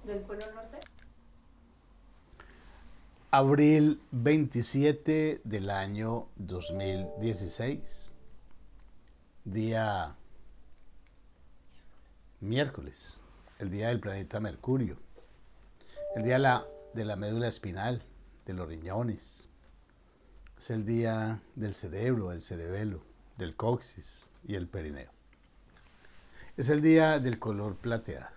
¿Del Polo Norte? Abril 27 del año 2016, día miércoles, el día del planeta Mercurio, el día de la médula espinal, de los riñones, es el día del cerebro, del cerebelo, del coxis y el perineo. Es el día del color plateado.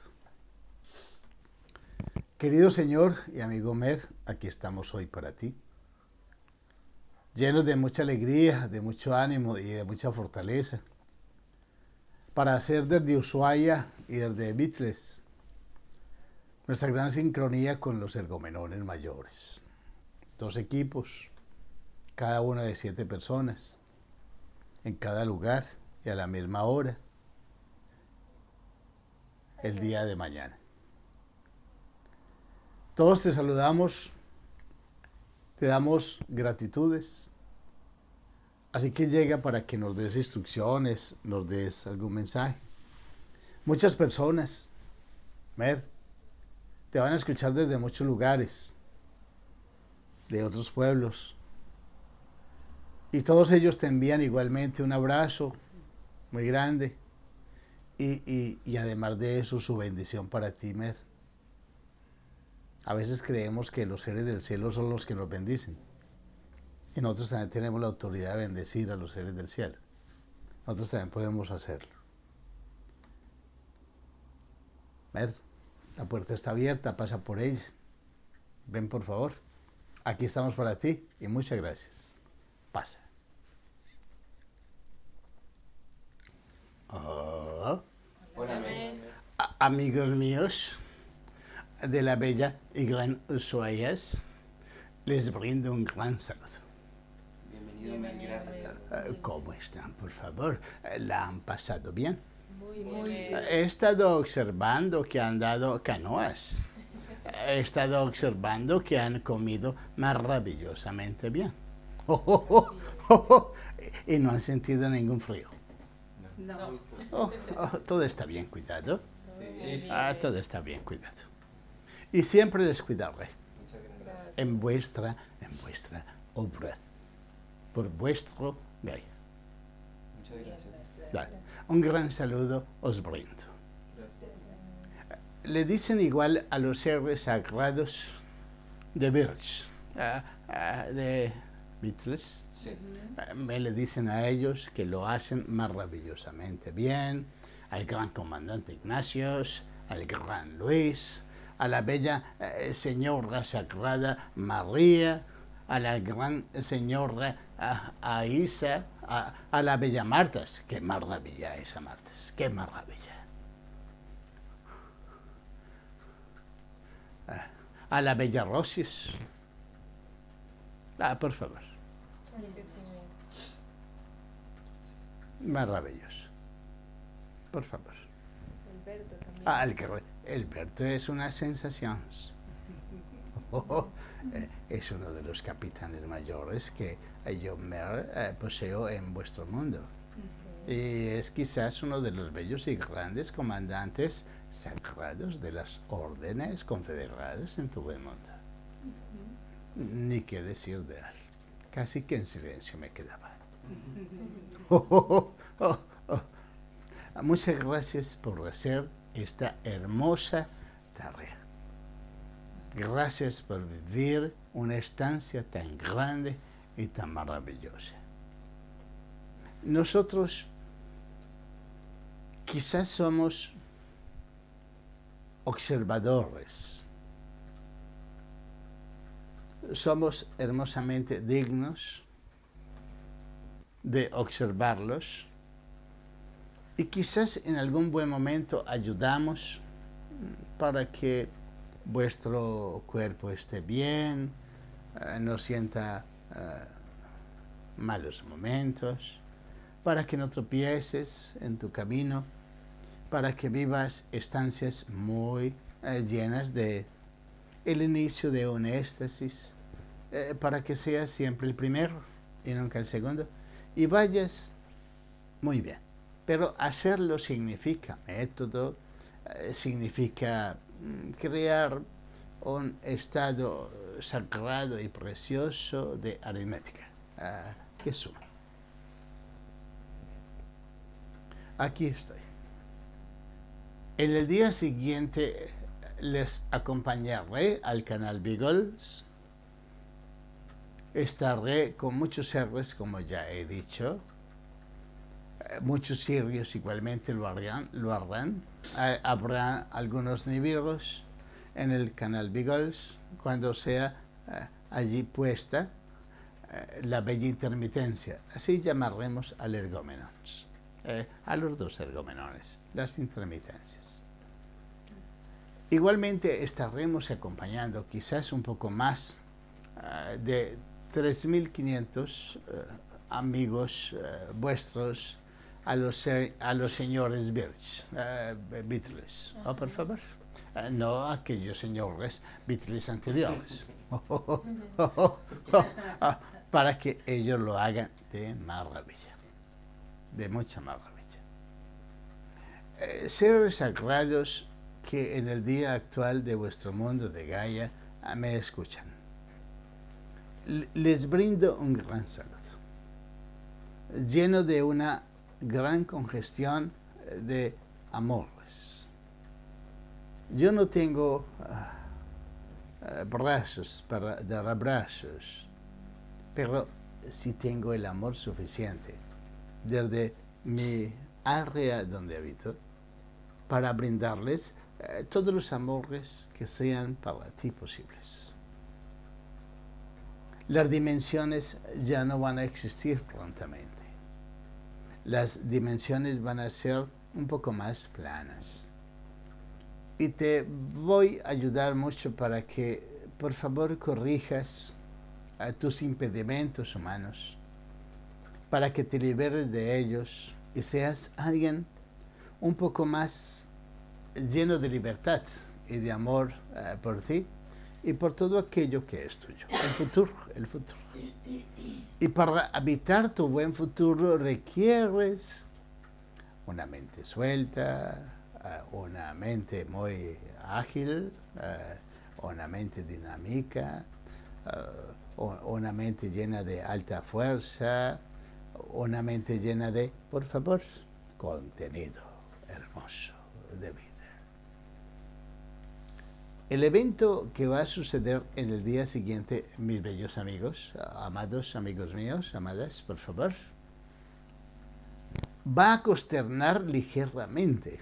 Querido Señor y amigo Mer, aquí estamos hoy para ti, llenos de mucha alegría, de mucho ánimo y de mucha fortaleza, para hacer desde Ushuaia y desde Beatles nuestra gran sincronía con los ergomenones mayores. 2 equipos, cada uno de 7 personas, en cada lugar y a la misma hora, el día de mañana. Todos te saludamos, te damos gratitudes, así que llega para que nos des instrucciones, nos des algún mensaje. Muchas personas, Mer, te van a escuchar desde muchos lugares, de otros pueblos, y todos ellos te envían igualmente un abrazo muy grande y además de eso su bendición para ti, Mer. A veces creemos que los seres del cielo son los que nos bendicen y nosotros también tenemos la autoridad de bendecir a los seres del cielo. Nosotros también podemos hacerlo. Mer, la puerta está abierta, pasa por ella. Ven por favor, aquí estamos para ti y muchas gracias. Pasa. Oh. Hola, Amigos míos de la bella y gran Ushuaia, les brindo un gran saludo. Bienvenido, gracias. ¿Cómo están, por favor? ¿La han pasado bien? Muy bien. He estado observando que han dado canoas. He estado observando que han comido maravillosamente bien. Y no han sentido ningún frío. No. Todo está bien cuidado. Sí. Todo está bien cuidado. Y siempre les cuidaré Muchas gracias. en vuestra obra, por vuestro bien. Muchas gracias. Un gran saludo os brindo. Gracias. Le dicen igual a los seres sagrados de Birch, de Beatles. Sí. Me le dicen a ellos que lo hacen maravillosamente bien, al gran comandante Ignatius, al gran Luis, a la bella señora sagrada María, a la gran señora Aisa, a la bella Martas. ¡Qué maravilla esa Martas! ¡Qué maravilla! A la bella Rosius. Por favor. Maravilloso. Por favor. El Berto es una sensación. Es uno de los capitanes mayores que yo poseo en vuestro mundo. Y es quizás uno de los bellos y grandes comandantes sagrados de las órdenes confederadas en todo el mundo. Ni qué decir de él. Casi que en silencio me quedaba. Muchas gracias por hacer esta hermosa tarea. Gracias por vivir una estancia tan grande y tan maravillosa. Nosotros quizás somos observadores. Somos hermosamente dignos de observarlos y quizás en algún buen momento ayudamos para que vuestro cuerpo esté bien, no sienta malos momentos, para que no tropieces en tu camino, para que vivas estancias muy llenas de el inicio de un éxtasis, para que seas siempre el primero y nunca el segundo, y vayas muy bien. Pero hacerlo significa método, significa crear un estado sagrado y precioso de aritmética, que suma. Aquí estoy. En el día siguiente les acompañaré al canal Beagles. Estaré con muchos R's, como ya he dicho. Muchos sirios igualmente lo harán. Habrá algunos nibiros en el canal Beagles cuando sea allí puesta la bella intermitencia. Así llamaremos al ergómenos. A los dos ergómenones, las intermitencias. Igualmente estaremos acompañando quizás un poco más de 3.500 amigos vuestros a los señores Beatles. Oh, por favor. No aquellos señores Beatles anteriores. Para que ellos lo hagan de maravilla. De mucha maravilla. Seres sagrados que en el día actual de vuestro mundo de Gaia me escuchan. Les brindo un gran saludo, lleno de una gran congestión de amores. Yo no tengo brazos para dar abrazos, pero sí tengo el amor suficiente desde mi área donde habito para brindarles todos los amores que sean para ti posibles. Las dimensiones ya no van a existir prontamente. Las dimensiones van a ser un poco más planas. Y te voy a ayudar mucho para que, por favor, corrijas a tus impedimentos humanos, para que te liberes de ellos y seas alguien un poco más lleno de libertad y de amor por ti y por todo aquello que es tuyo. El futuro. Y para habitar tu buen futuro requieres una mente suelta, una mente muy ágil, una mente dinámica, una mente llena de alta fuerza, una mente llena de, por favor, contenido hermoso de vida. El evento que va a suceder en el día siguiente, mis bellos amigos, amados amigos míos, amadas, por favor, va a consternar ligeramente,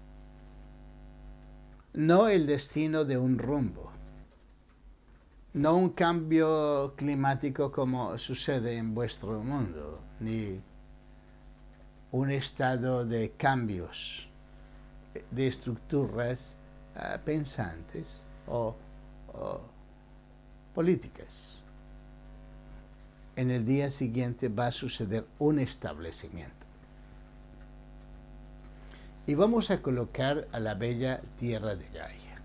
no el destino de un rumbo, no un cambio climático como sucede en vuestro mundo, ni un estado de cambios de estructuras pensantes o políticas. En el día siguiente va a suceder un establecimiento. Y vamos a colocar a la bella tierra de Gaia.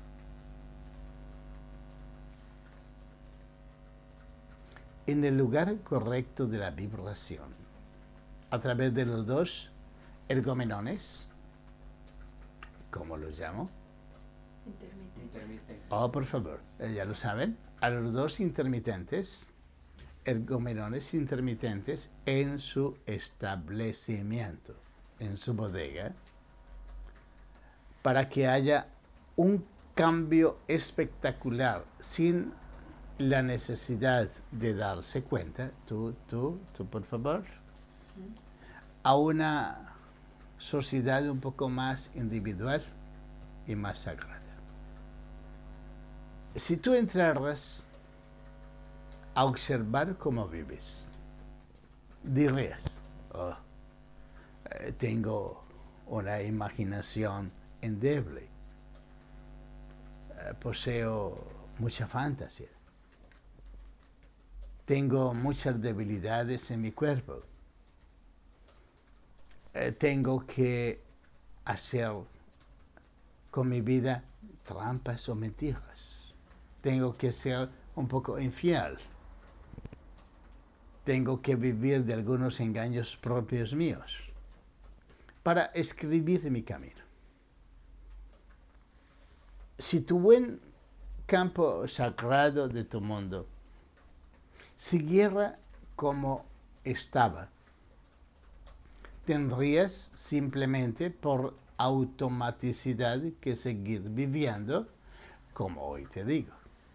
En el lugar correcto de la vibración, a través de los dos ergomenones, ¿cómo los llamo? Intermitente. Oh, por favor, ya lo saben, a los dos intermitentes, ergomenones intermitentes en su establecimiento, en su bodega, para que haya un cambio espectacular sin la necesidad de darse cuenta, tú, por favor, a una sociedad un poco más individual y más sagrada. Si tú entraras a observar cómo vives, dirías, oh, tengo una imaginación endeble, poseo mucha fantasía, tengo muchas debilidades en mi cuerpo, tengo que hacer con mi vida trampas o mentiras. Tengo que ser un poco infiel. Tengo que vivir de algunos engaños propios míos para escribir mi camino. si tu buen campo sagrado de tu mundo siguiera como estaba, tendrías simplemente por automaticidad que seguir viviendo como hoy te digo.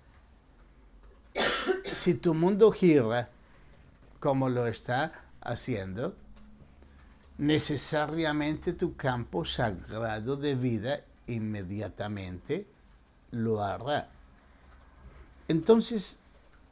Si tu mundo gira como lo está haciendo, necesariamente tu campo sagrado de vida inmediatamente lo hará. Entonces,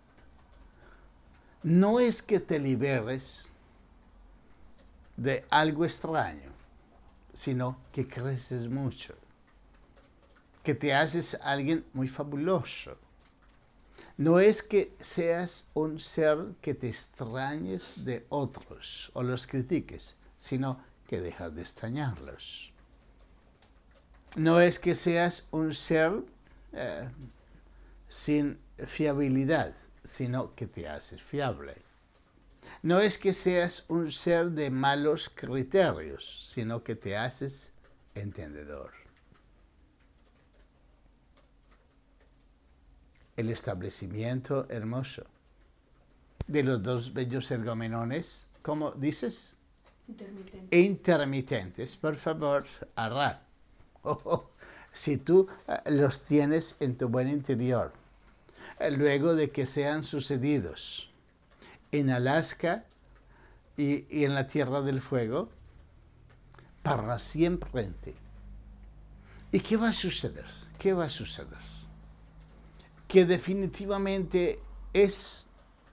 no es que te liberes de algo extraño, sino que creces mucho, que te haces alguien muy fabuloso. No es que seas un ser que te extrañes de otros o los critiques, sino que dejas de extrañarlos. No es que seas un ser sin fiabilidad, sino que te haces fiable. No es que seas un ser de malos criterios, sino que te haces entendedor. El establecimiento hermoso de los dos bellos ergomenones, ¿cómo dices? Intermitentes. Por favor, hará. Si tú los tienes en tu buen interior, luego de que sean sucedidos en Alaska y en la Tierra del Fuego, para siempre. ¿Y qué va a suceder? ¿Qué va a suceder? Que definitivamente es,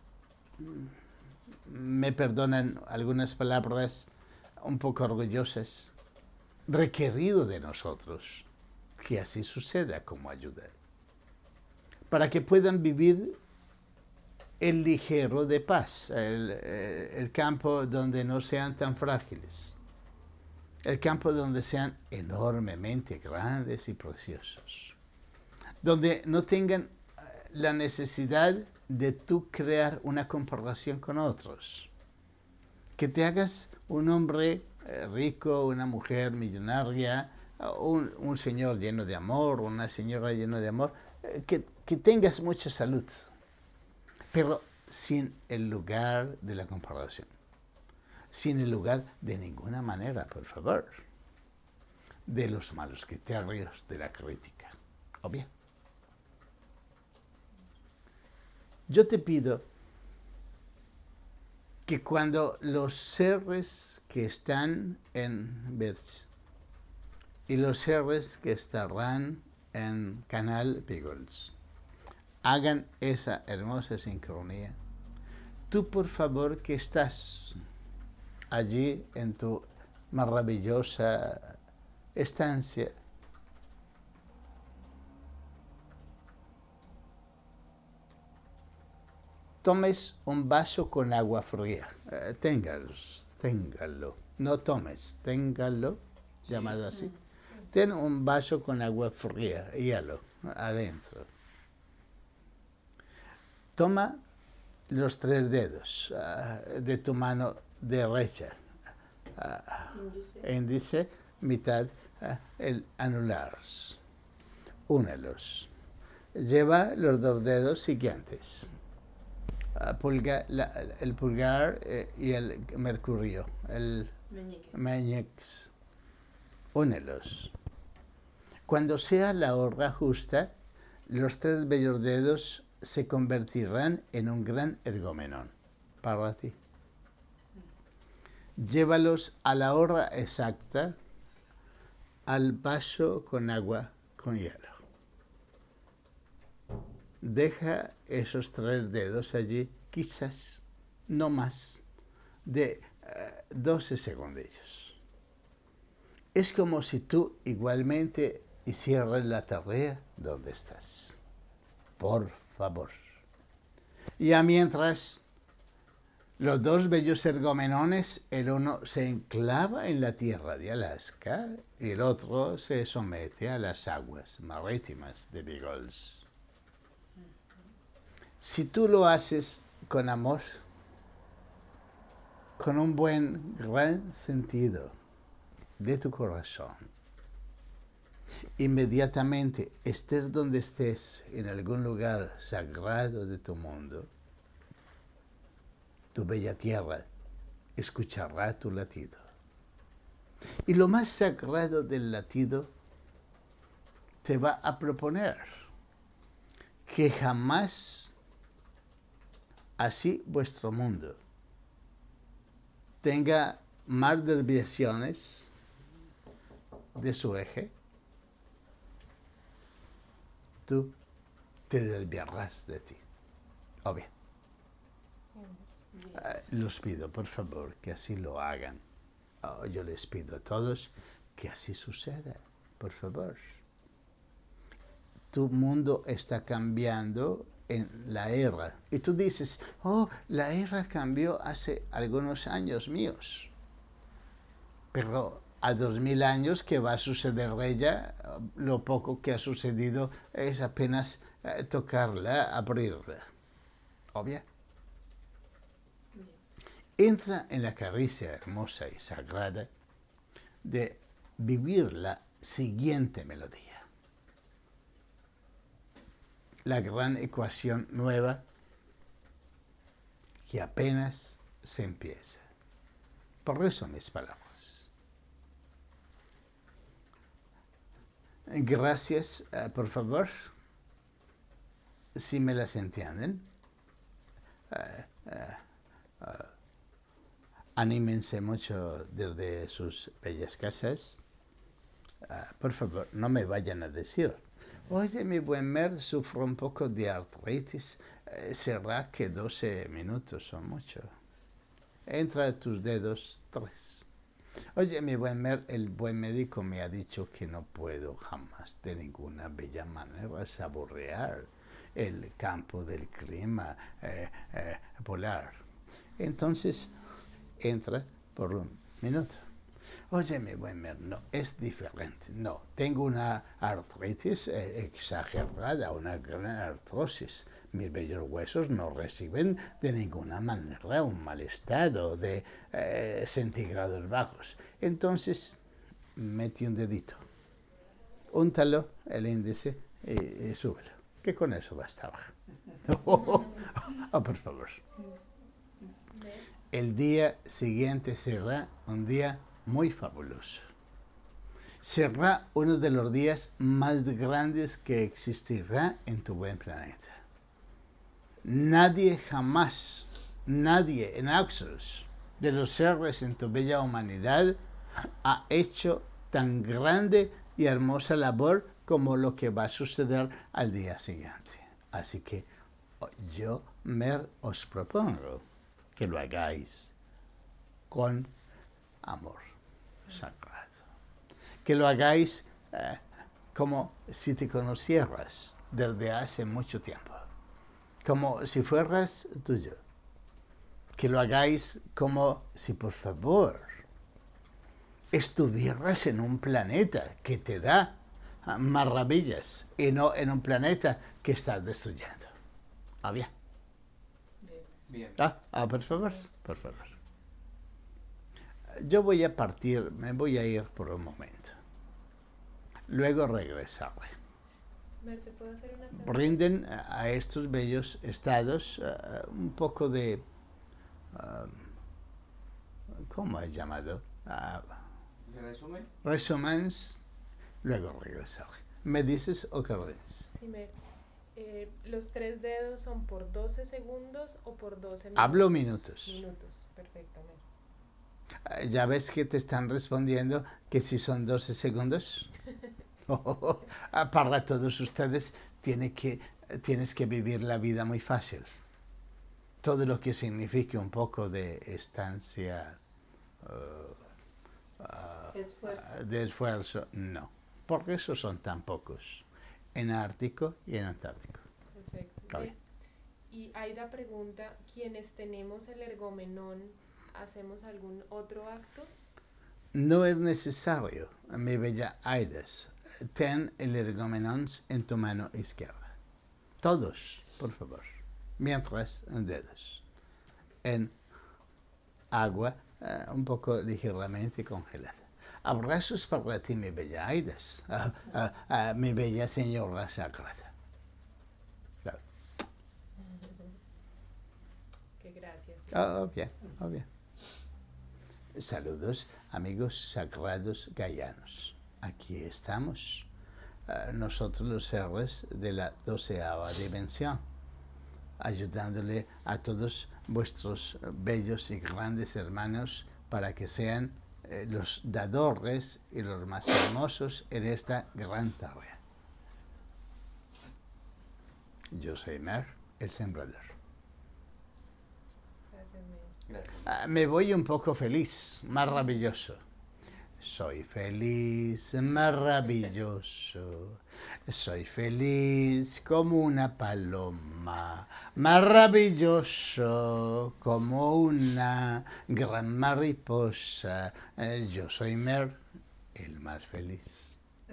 me perdonan algunas palabras un poco orgullosas, requerido de nosotros que así suceda como ayuda, para que puedan vivir el ligero de paz, el campo donde no sean tan frágiles, el campo donde sean enormemente grandes y preciosos, donde no tengan la necesidad de tú crear una comparación con otros, que te hagas un hombre rico, una mujer millonaria, un señor lleno de amor, una señora llena de amor, que tengas mucha salud, pero sin el lugar de la comparación, sin el lugar de ninguna manera, por favor, de los malos criterios, de la crítica. ¿O bien? Yo te pido que cuando los seres que están en Birch y los seres que estarán en Canal Beagles hagan esa hermosa sincronía, tú por favor que estás allí en tu maravillosa estancia, tomes un vaso con agua fría. Téngalo. No tomes, téngalo, llamado así. Ten un vaso con agua fría, hielo, adentro. Toma los 3 dedos de tu mano derecha, índice, mitad, el anular. Únelos. Lleva los 2 dedos siguientes. El pulgar y el mercurio, el meñique. Únelos. Cuando sea la hora justa, los 3 bellos dedos se convertirán en un gran ergomenón para ti. Llévalos a la hora exacta al vaso con agua con hielo. Deja esos 3 dedos allí, quizás no más de 12 segundillos. Es como si tú igualmente hicieras la tarea donde estás. Por favor. Ya mientras los 2 bellos ergomenones, el uno se enclava en la tierra de Alaska y el otro se somete a las aguas marítimas de Beagles. Si tú lo haces con amor, con un buen, gran sentido de tu corazón, Inmediatamente, estés donde estés, en algún lugar sagrado de tu mundo, tu bella tierra escuchará tu latido. Y lo más sagrado del latido te va a proponer que jamás así vuestro mundo tenga más desviaciones de su eje, tú te desviarás de ti. O bien, los pido por favor que así lo hagan. Yo les pido a todos que así suceda, por favor. Tu mundo está cambiando en la era. Y tú dices, oh, la era cambió hace algunos años míos. Pero a 2000 años que va a suceder ella, lo poco que ha sucedido es apenas tocarla, abrirla. Obvio. Entra en la caricia hermosa y sagrada de vivir la siguiente melodía. La gran ecuación nueva que apenas se empieza. Por eso mis palabras. Gracias, por favor, si me las entienden. Anímense mucho desde sus bellas casas. Por favor, no me vayan a decir, oye, mi buen Mer, sufro un poco de artritis. ¿Será que 12 minutos son mucho? Entra tus dedos 3. Oye, mi buen Mer, el buen médico me ha dicho que no puedo jamás de ninguna bella manera saborear el campo del clima polar. Entonces, entra por un minuto. Oye, mi buen Mer, no, es diferente. No, tengo una artritis exagerada, una gran artrosis. Mis bellos huesos no reciben de ninguna manera un mal estado de centígrados bajos. Entonces, mete un dedito, úntalo el índice y súbelo, que con eso basta. Por favor. El día siguiente será un día muy fabuloso. Será uno de los días más grandes que existirá en tu buen planeta. Nadie jamás, nadie en Axos de los seres en tu bella humanidad ha hecho tan grande y hermosa labor como lo que va a suceder al día siguiente. Así que yo, Mer, os propongo que lo hagáis con amor sagrado. Que lo hagáis como si te conocieras desde hace mucho tiempo. Como si fueras tuyo. Que lo hagáis como si, por favor, estuvieras en un planeta que te da maravillas y no en un planeta que estás destruyendo. ¿Ah, bien? Bien. Por favor, por favor. Yo voy a partir, me voy a ir por un momento. Luego regresaré. ¿Te puedo hacer una pregunta? Brinden a estos bellos estados un poco de... ¿cómo es llamado? ¿De resumen? Resonance. Luego regresaré. ¿Me dices o qué ves? Sí, ¿los 3 dedos son por 12 segundos o por 12 minutos? Hablo minutos. Minutos, perfecto. Ya ves que te están respondiendo que si son 12 segundos. Para todos ustedes tienes que vivir la vida muy fácil. Todo lo que signifique un poco de estancia, de esfuerzo, no. Porque esos son tan pocos. En Ártico y en Antártico. Perfecto. Y Aida pregunta, ¿quienes tenemos el ergomenón, hacemos algún otro acto? No es necesario, mi bella Aidas. Ten el ergomenón en tu mano izquierda. Todos, por favor. Mientras en dedos. En agua un poco ligeramente congelada. Abrazos para ti, mi bella Aidas, mi bella señora sagrada. Claro. Qué gracias. Bien, bien. Saludos, amigos sagrados gallanos. Aquí estamos, nosotros los seres de la 12ª dimensión, ayudándole a todos vuestros bellos y grandes hermanos para que sean los dadores y los más hermosos en esta gran tarea. Yo soy Mer, el sembrador. Gracias, Mer. Gracias. Me voy un poco feliz, maravilloso. Soy feliz, maravilloso. Soy feliz como una paloma, maravilloso como una gran mariposa. Yo soy Mer, el más feliz.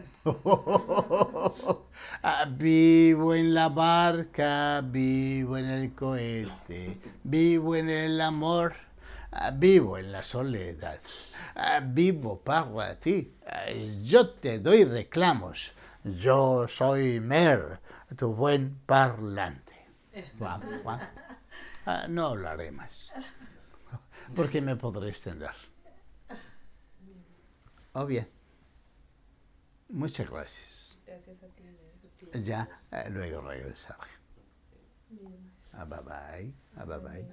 Vivo en la barca, vivo en el cohete, vivo en el amor, vivo en la soledad, vivo para ti. Yo te doy reclamos. Yo soy Mer, tu buen parlante. Guau, guau. No hablaré más, porque me podré extender. Bien. Muchas gracias. Gracias a ti. Ya luego regresaré. Bien. Bye bye. Bye bye.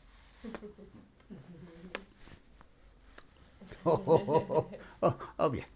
Bien.